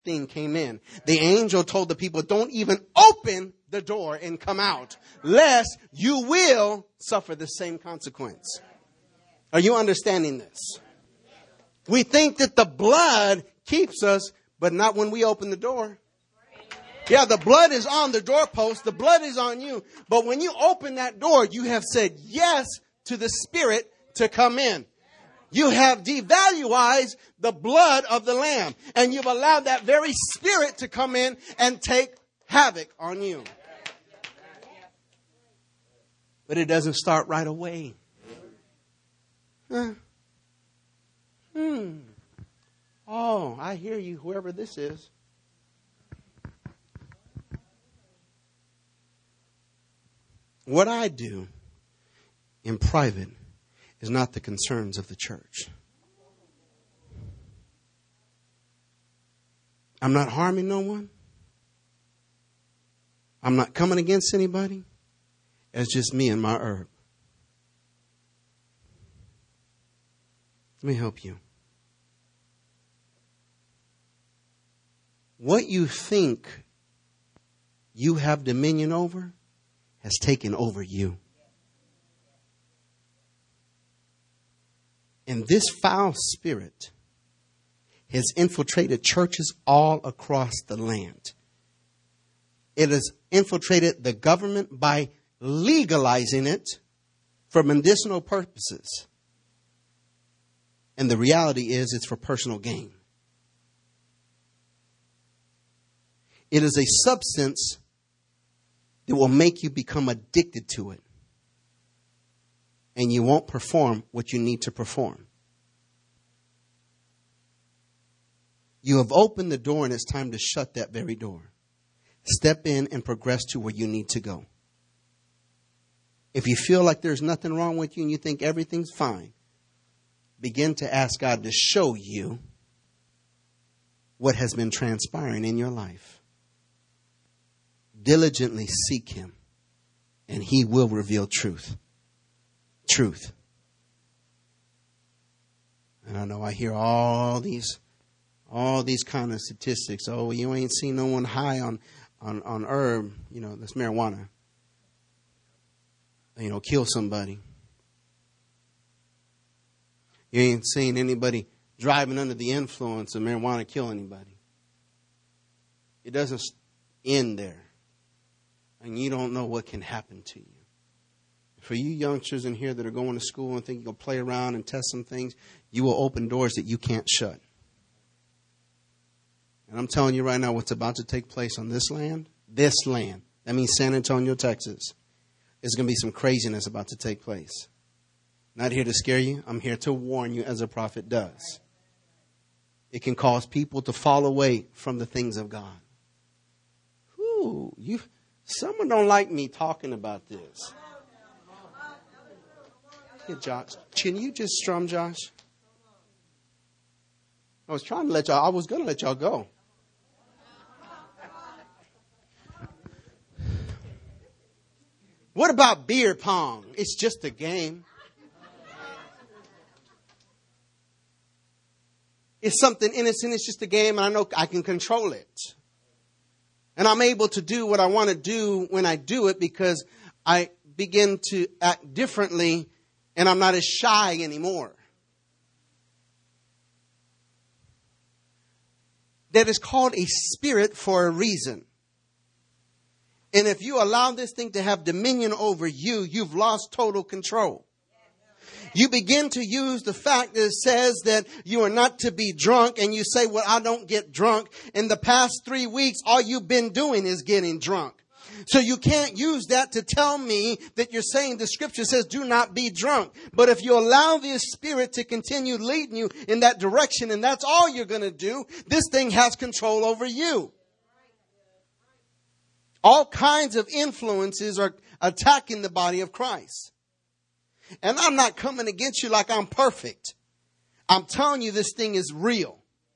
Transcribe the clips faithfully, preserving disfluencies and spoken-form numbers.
thing came in. The angel told the people, don't even open the door and come out, lest you will suffer the same consequence. Are you understanding this? We think that the blood keeps us, but not when we open the door. Yeah, the blood is on the doorpost. The blood is on you. But when you open that door, you have said yes to the Spirit to come in. You have devaluized the blood of the Lamb. And you've allowed that very Spirit to come in and take havoc on you. But it doesn't start right away. Huh? Hmm. Oh, I hear you, whoever this is. What I do in private is not the concerns of the church. I'm not harming no one. I'm not coming against anybody. It's just me and my herb. Let me help you. What you think you have dominion over has taken over you. And this foul spirit has infiltrated churches all across the land. It has infiltrated the government by legalizing it for medicinal purposes. And the reality is it's for personal gain. It is a substance that will make you become addicted to it. And you won't perform what you need to perform. You have opened the door and it's time to shut that very door. Step in and progress to where you need to go. If you feel like there's nothing wrong with you and you think everything's fine, begin to ask God to show you what has been transpiring in your life. Diligently seek Him, and He will reveal truth. Truth. And I know I hear all these, all these kind of statistics. Oh, you ain't seen no one high on, on, on herb. You know, that's marijuana. You know, kill somebody. You ain't seen anybody driving under the influence of marijuana kill anybody. It doesn't end there. And you don't know what can happen to you. For you youngsters in here that are going to school and think you're going to play around and test some things, you will open doors that you can't shut. And I'm telling you right now what's about to take place on this land, this land, that means San Antonio, Texas, there's going to be some craziness about to take place. Not here to scare you. I'm here to warn you as a prophet does. It can cause people to fall away from the things of God. Whew, you... Someone don't like me talking about this. Hey, Josh, can you just strum, Josh? I was trying to let y'all, I was going to let y'all go. What about beer pong? It's just a game. It's something innocent. It's just a game, and I know I can control it. And I'm able to do what I want to do when I do it because I begin to act differently and I'm not as shy anymore. That is called a spirit for a reason. And if you allow this thing to have dominion over you, you've lost total control. You begin to use the fact that it says that you are not to be drunk, and you say, well, I don't get drunk. In the past three weeks, all you've been doing is getting drunk. So you can't use that to tell me that you're saying the scripture says do not be drunk. But if you allow this spirit to continue leading you in that direction, and that's all you're going to do, this thing has control over you. All kinds of influences are attacking the body of Christ. And I'm not coming against you like I'm perfect. I'm telling you this thing is real.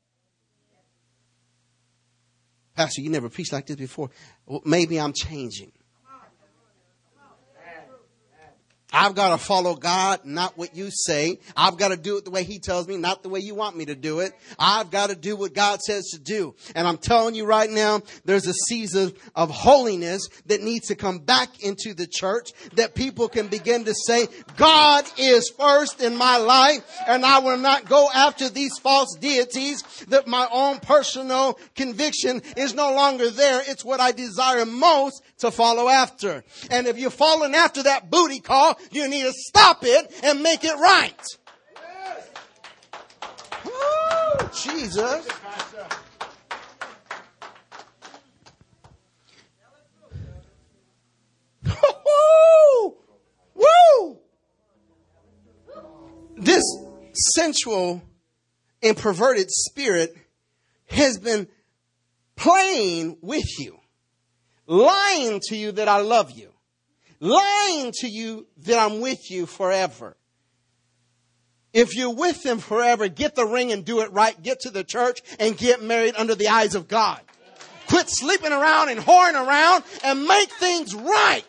Pastor, you never preached like this before. Well, maybe I'm changing. I've got to follow God, not what you say. I've got to do it the way he tells me, not the way you want me to do it. I've got to do what God says to do. And I'm telling you right now, there's a season of holiness that needs to come back into the church, that people can begin to say, God is first in my life, and I will not go after these false deities, that my own personal conviction is no longer there. It's what I desire most to follow after. And if you're following after that booty call, you need to stop it and make it right. Yes. Woo, Jesus. Woo! Woo! This sensual and perverted spirit has been playing with you, lying to you that I love you, lying to you that I'm with you forever. If you're with them forever, get the ring and do it right. Get to the church and get married under the eyes of God. Quit sleeping around and whoring around and make things right.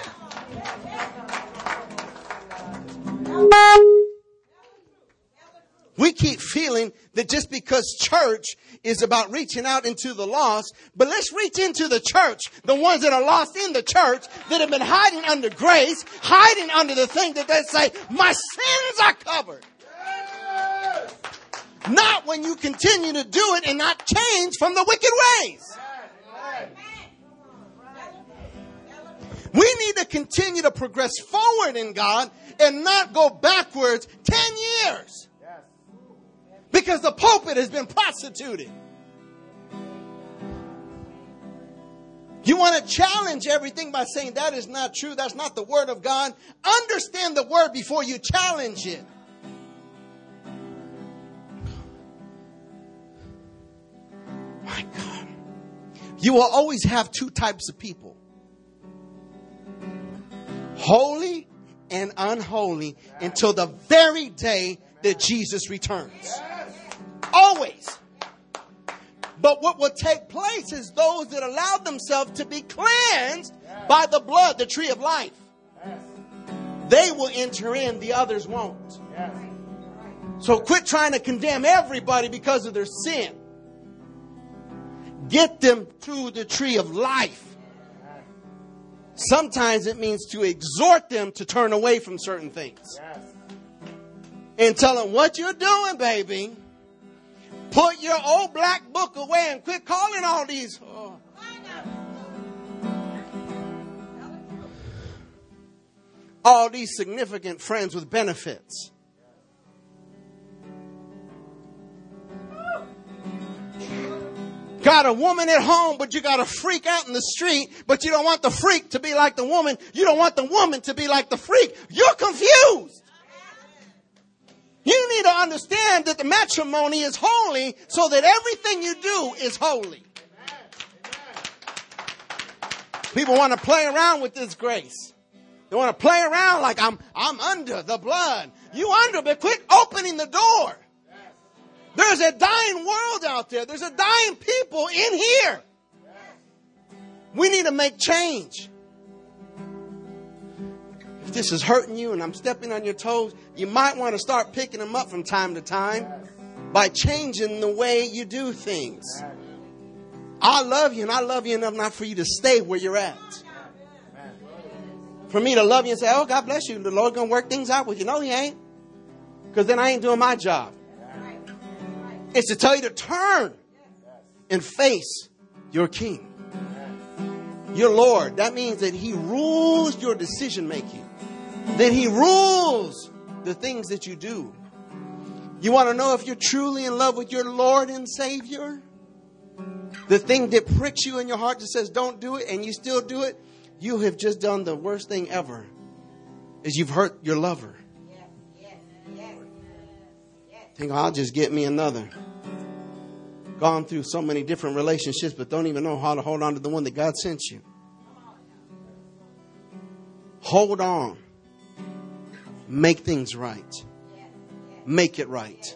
We keep feeling that just because church is about reaching out into the lost, but let's reach into the church, the ones that are lost in the church, that have been hiding under grace, hiding under the thing that they say, my sins are covered. Yes. Not when you continue to do it and not change from the wicked ways. We need to continue to progress forward in God and not go backwards ten years. Because the pulpit has been prostituted. You want to challenge everything by saying that is not true. That's not the word of God. Understand the word before you challenge it. My God. You will always have two types of people. Holy and unholy until the very day that Jesus returns. Always. But what will take place is those that allow themselves to be cleansed yes. by the blood, the tree of life. Yes. They will enter in, the others won't. Yes. So quit trying to condemn everybody because of their sin. Get them to the tree of life. Yes. Sometimes it means to exhort them to turn away from certain things. Yes. And tell them, what you're doing, baby, put your old black book away and quit calling all these. Oh. All these significant friends with benefits. Got a woman at home, but you got a freak out in the street, but you don't want the freak to be like the woman. You don't want the woman to be like the freak. You're confused. You need to understand that the matrimony is holy so that everything you do is holy. People want to play around with this grace. They want to play around like I'm I'm under the blood. You under, but quit opening the door. There's a dying world out there. There's a dying people in here. We need to make change. If this is hurting you and I'm stepping on your toes, you might want to start picking them up from time to time by changing the way you do things. I love you, and I love you enough not for you to stay where you're at. For me to love you and say, oh, God bless you. The Lord's going to work things out with you. No, he ain't. Because then I ain't doing my job. It's to tell you to turn and face your King, your Lord. That means that he rules your decision making. That he rules the things that you do. You want to know if you're truly in love with your Lord and Savior? The thing that pricks you in your heart that says don't do it and you still do it, you have just done the worst thing ever. Is you've hurt your lover. Think, oh, I'll just get me another. Gone through so many different relationships, but don't even know how to hold on to the one that God sent you. Hold on. Make things right. Make it right.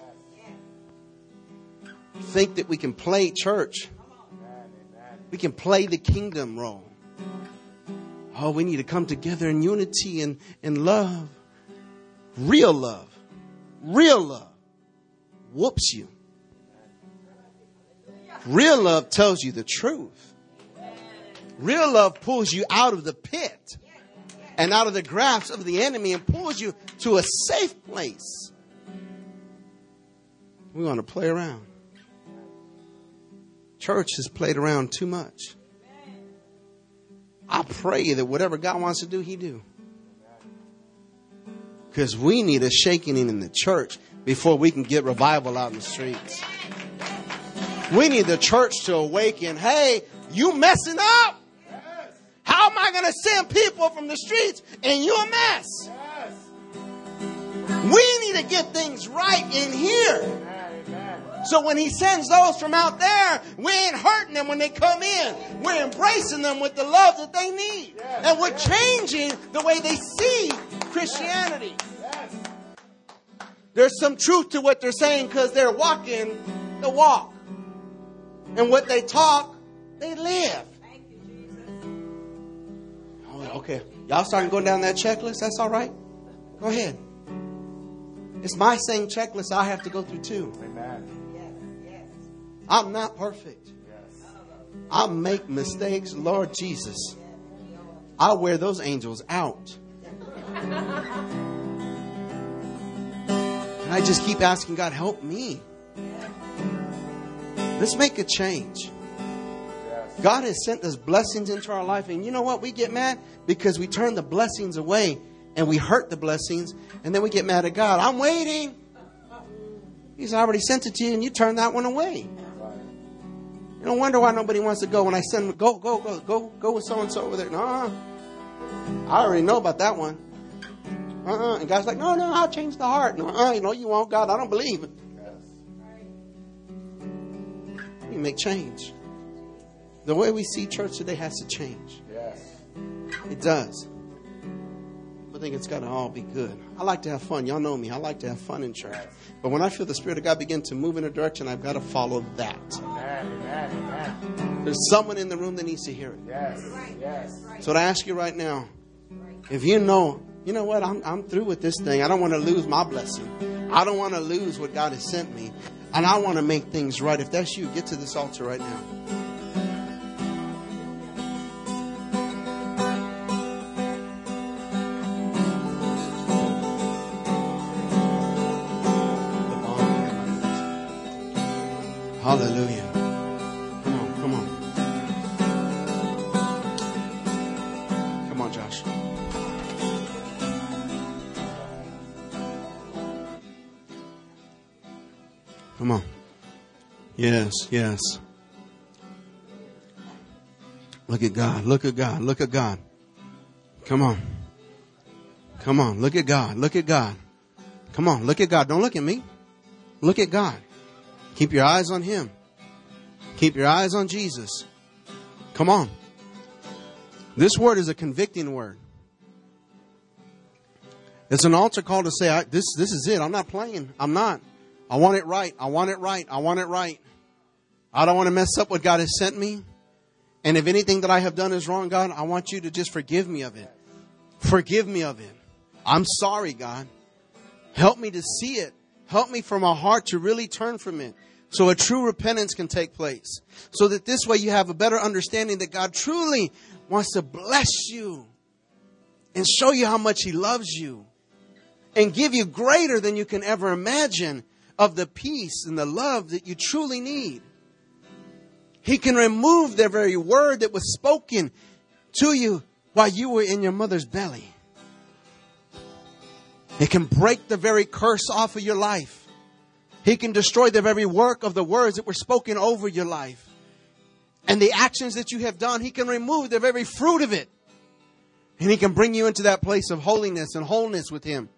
Think that we can play church. We can play the kingdom role. Oh, we need to come together in unity and, and love. Real love. Real love whoops you. Real love tells you the truth. Real love pulls you out of the pit and out of the grasp of the enemy and pulls you to a safe place. We want to play around. Church has played around too much. I pray that whatever God wants to do, He do. Because we need a shaking in the church before we can get revival out in the streets. We need the church to awaken. Hey, you messing up? How am I going to send people from the streets and you a mess? We need to get things right in here. So when He sends those from out there, we ain't hurting them when they come in. We're embracing them with the love that they need. And we're changing the way they see Christianity. There's some truth to what they're saying because they're walking the walk. And what they talk, they live. Oh, okay. Y'all starting going down that checklist? That's all right. Go ahead. It's my same checklist I have to go through too. Amen. I'm not perfect. I make mistakes, Lord Jesus. I wear those angels out. And I just keep asking God, help me. Let's make a change. God has sent us blessings into our life. And you know what? We get mad because we turn the blessings away and we hurt the blessings. And then we get mad at God. I'm waiting. He's already sent it to you and you turn that one away. You don't wonder why nobody wants to go when I send them, go, go, go, go, go with so-and-so over there. No, I already know about that one. Uh-uh. And God's like, no, no, I'll change the heart. No, uh, you know, you won't, God. I don't believe it. You make change. The way we see church today has to change. Yes. It does. I think it's got to all be good. I like to have fun. Y'all know me. I like to have fun in church. But when I feel the Spirit of God begin to move in a direction, I've got to follow that. Amen, amen, amen. There's someone in the room that needs to hear it. Yes, yes. So I ask you right now, if you know, you know what, I'm, I'm through with this thing. I don't want to lose my blessing. I don't want to lose what God has sent me. And I want to make things right. If that's you, get to this altar right now. Hallelujah. Come on, come on. Come on, Josh. Come on. Yes, yes. Look at God. Look at God. Look at God. Come on. Come on. Look at God. Look at God. Come on. Look at God. Don't look at me. Look at God. Keep your eyes on Him. Keep your eyes on Jesus. Come on. This word is a convicting word. It's an altar call to say, I, this, this is it. I'm not playing. I'm not. I want it right. I want it right. I want it right. I don't want to mess up what God has sent me. And if anything that I have done is wrong, God, I want you to just forgive me of it. Forgive me of it. I'm sorry, God. Help me to see it. Help me for my heart to really turn from it. So a true repentance can take place. So that this way you have a better understanding that God truly wants to bless you. And show you how much He loves you. And give you greater than you can ever imagine of the peace and the love that you truly need. He can remove the very word that was spoken to you while you were in your mother's belly. He can break the very curse off of your life. He can destroy the very work of the words that were spoken over your life. And the actions that you have done, He can remove the very fruit of it. And He can bring you into that place of holiness and wholeness with Him.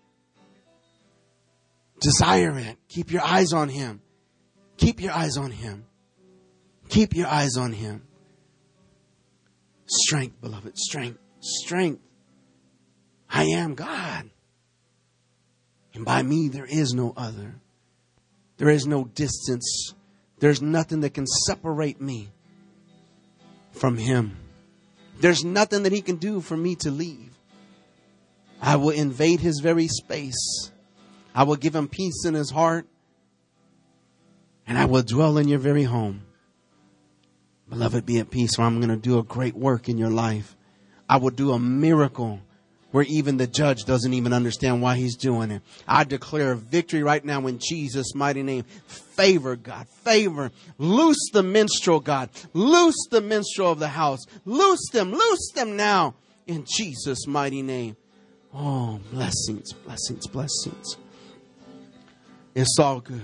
Desire it. Keep your eyes on Him. Keep your eyes on Him. Keep your eyes on Him. Strength, beloved. Strength. Strength. I am God. And by me there is no other. There is no distance. There's nothing that can separate me from Him. There's nothing that he can do for me to leave. I will invade his very space. I will give him peace in his heart. And I will dwell in your very home. Beloved, be at peace, for I'm going to do a great work in your life. I will do a miracle where even the judge doesn't even understand why he's doing it. I declare victory right now in Jesus' mighty name. Favor, God, favor. Loose the minstrel, God. Loose the minstrel of the house. Loose them, loose them now in Jesus' mighty name. Oh, blessings, blessings, blessings. It's all good.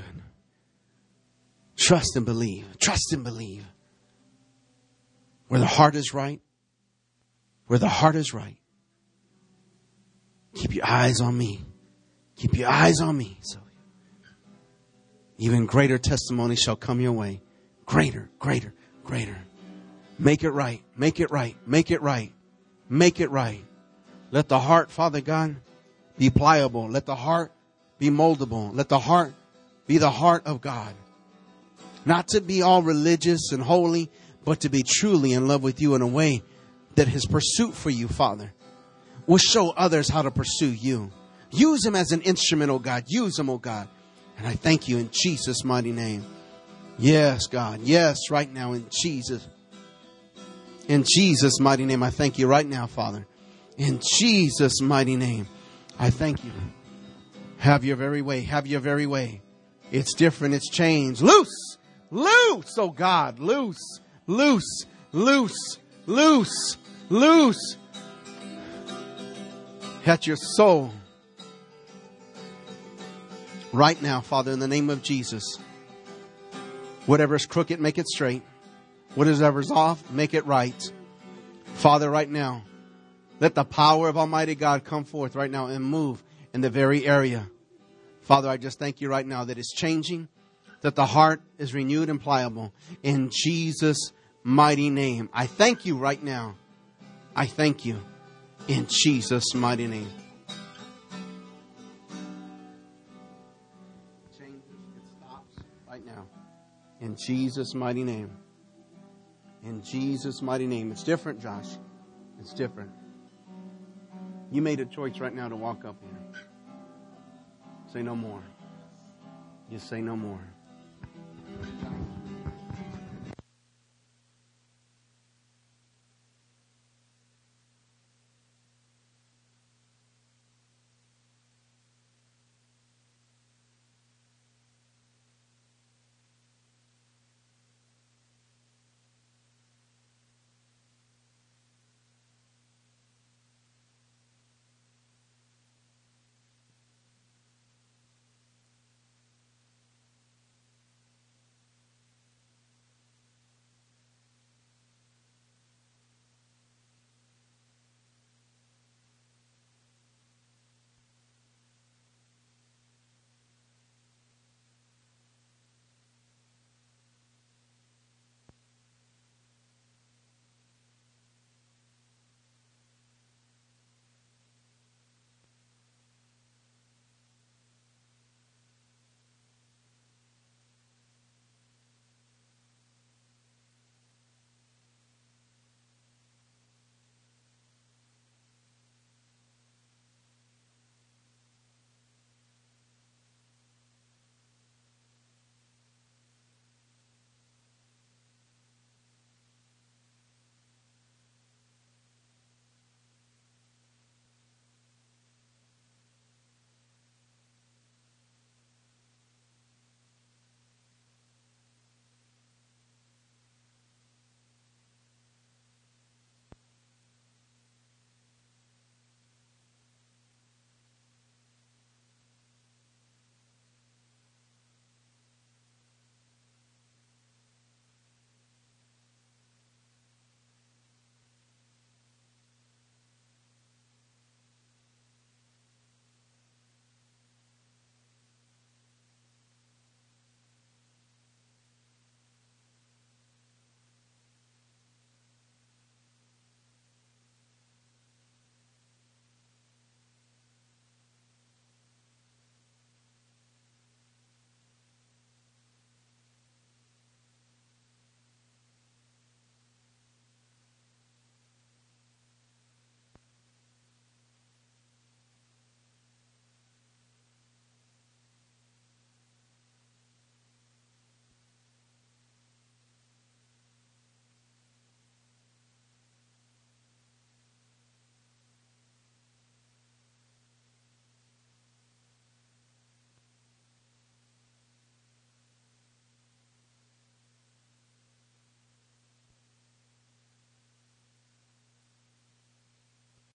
Trust and believe. Trust and believe. Where the heart is right. Where the heart is right. Keep your eyes on me. Keep your eyes on me. So even greater testimony shall come your way. Greater, greater, greater. Make it right. Make it right. Make it right. Make it right. Let the heart, Father God, be pliable. Let the heart be moldable. Let the heart be the heart of God. Not to be all religious and holy, but to be truly in love with you in a way that his pursuit for you, Father, will show others how to pursue you. Use him as an instrument, oh God. Use him, oh God. And I thank you in Jesus' mighty name. Yes, God. Yes, right now in Jesus. In Jesus' mighty name, I thank you right now, Father. In Jesus' mighty name, I thank you. Have your very way. Have your very way. It's different. It's changed. Loose. Loose, oh God. Loose. Loose. Loose. Loose. Loose. At your soul. Right now, Father, in the name of Jesus. Whatever is crooked, make it straight. Whatever's off, make it right. Father, right now, let the power of Almighty God come forth right now and move in the very area. Father, I just thank you right now that it's changing, that the heart is renewed and pliable. In Jesus' mighty name. I thank you right now. I thank you in Jesus' mighty name. It changes, it stops right now. In Jesus' mighty name. In Jesus' mighty name. It's different, Josh. It's different. You made a choice right now to walk up here. Say no more. Just say no more.